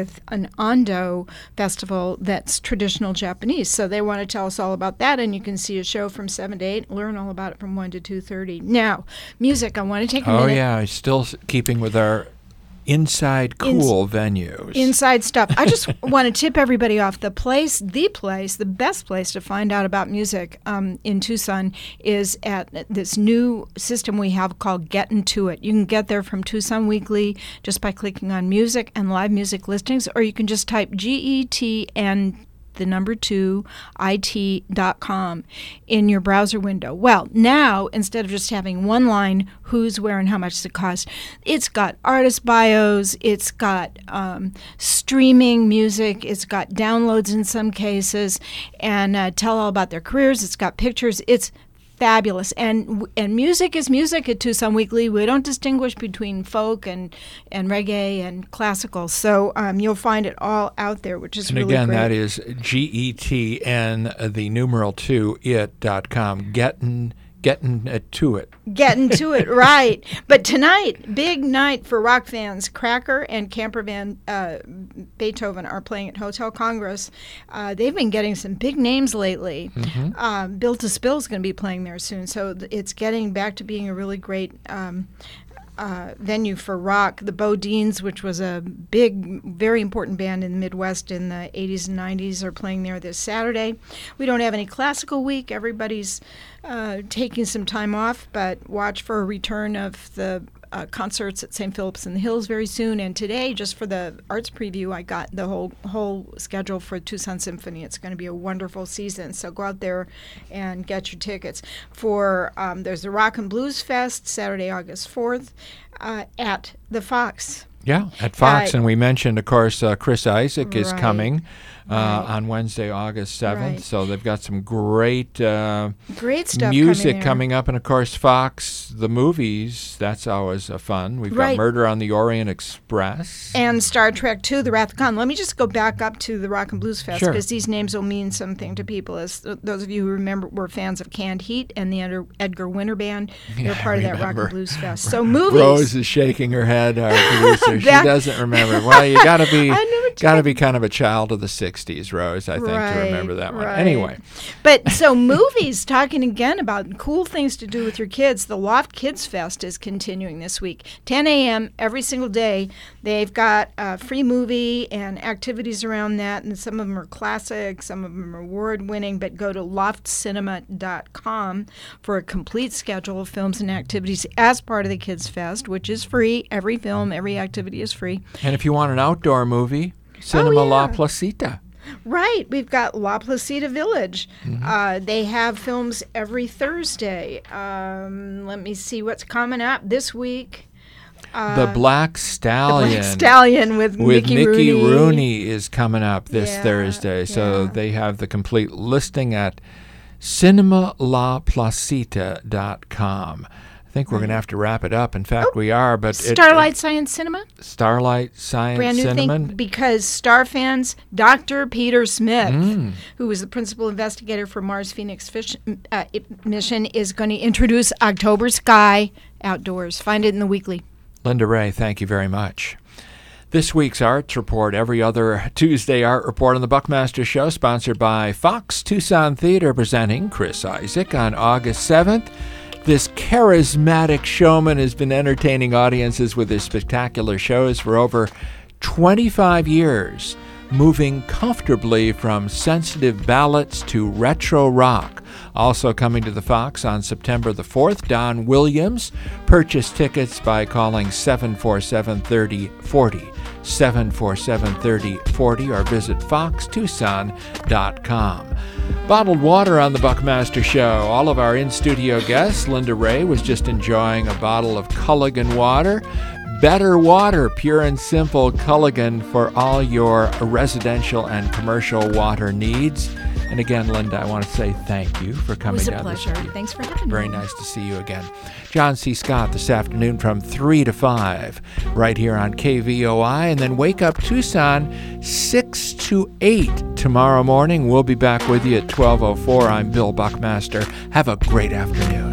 Ando festival that's traditional Japanese. So they want to tell us all about that, and you can see a show from 7 to 8, learn all about it from 1 to 2:30. Now, music, I want to take a minute. Oh, yeah, still keeping with our inside cool venues. Inside stuff. I just want to tip everybody off. The best place to find out about music in Tucson is at this new system we have called Gettin' To It. You can get there from Tucson Weekly just by clicking on music and live music listings, or you can just type GETN the number 2 it.com in your browser window. Well, now, instead of just having one line, who's, where, and how much does it cost, it's got artist bios, it's got streaming music, it's got downloads in some cases, and tell all about their careers. It's got pictures. It's fabulous. And music is music at Tucson Weekly. We don't distinguish between folk and reggae and classical. So you'll find it all out there, which is really great. And again, that is GETN, the numeral 2, it.com. Getting to it. Getting to it, right. But tonight, big night for rock fans. Cracker and Camper Van Beethoven are playing at Hotel Congress. They've been getting some big names lately. Mm-hmm. Bill to Spill is going to be playing there soon. So it's getting back to being a really great venue for rock. The Bodines, which was a big, very important band in the Midwest in the 80s and 90s, are playing there this Saturday. We don't have any classical week. Everybody's taking some time off, but watch for a return of the concerts at St. Philip's in the Hills very soon. And today, just for the arts preview, I got the whole schedule for Tucson Symphony. It's going to be a wonderful season, so go out there and get your tickets. There's the Rock and Blues Fest, Saturday, August 4th, at the Fox. Yeah, at Fox. And we mentioned, of course, Chris Isaak is coming on Wednesday, August 7th. Right. So they've got some great stuff music coming up. And, of course, Fox, the movies, that's always fun. We've got Murder on the Orient Express. And Star Trek II, The Wrath of Khan. Let me just go back up to the Rock and Blues Fest, because these names will mean something to people. As those of you who remember were fans of Canned Heat and the Edgar Winter Band, they're part of that Rock and Blues Fest. So movies. Rose is shaking her head, our producer. She doesn't remember. Well, you got to be kind of a child of the 60s, Rose, I think, to remember that one. Anyway. But so movies, talking again about cool things to do with your kids, the Loft Kids Fest is continuing this week. 10 a.m. every single day. They've got a free movie and activities around that, and some of them are classic, some of them are award-winning, but go to loftcinema.com for a complete schedule of films and activities as part of the Kids Fest, which is free. Every film, every activity is free. And if you want an outdoor movie, Cinema La Placita. Right. We've got La Placita Village. Mm-hmm. They have films every Thursday. Let me see what's coming up this week. The Black Stallion. The Black Stallion with Mickey Rooney is coming up this Thursday. So they have the complete listing at cinemalaplacita.com. I think we're going to have to wrap it up. In fact, we are. But Starlight Science Cinema? Starlight Science Brand new Cinema. thing, because Star fans, Dr. Peter Smith, who was the principal investigator for Mars Phoenix mission, is going to introduce October Sky outdoors. Find it in the weekly. Linda Ray, thank you very much. This week's Arts Report, every other Tuesday Art Report on the Buckmaster Show, sponsored by Fox Tucson Theater, presenting Chris Isaak on August 7th. This charismatic showman has been entertaining audiences with his spectacular shows for over 25 years, moving comfortably from sensitive ballads to retro rock. Also coming to the Fox on September the 4th, Don Williams. Purchase tickets by calling 747-3040, 747-3040, or visit foxtucson.com. Bottled water on the Buckmaster Show. All of our in-studio guests, Linda Ray was just enjoying a bottle of Culligan water. Better water, pure and simple Culligan for all your residential and commercial water needs. And again, Linda, I want to say thank you for coming down. It was a pleasure. Thanks for having me. Very nice to see you again. John C. Scott this afternoon from 3 to 5 right here on KVOI. And then Wake Up Tucson 6 to 8 tomorrow morning. We'll be back with you at 12:04. I'm Bill Buckmaster. Have a great afternoon.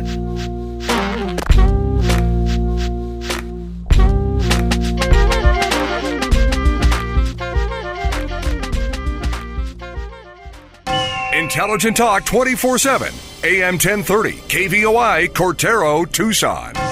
Intelligent Talk 24/7. AM 1030. KVOI, Cortero, Tucson.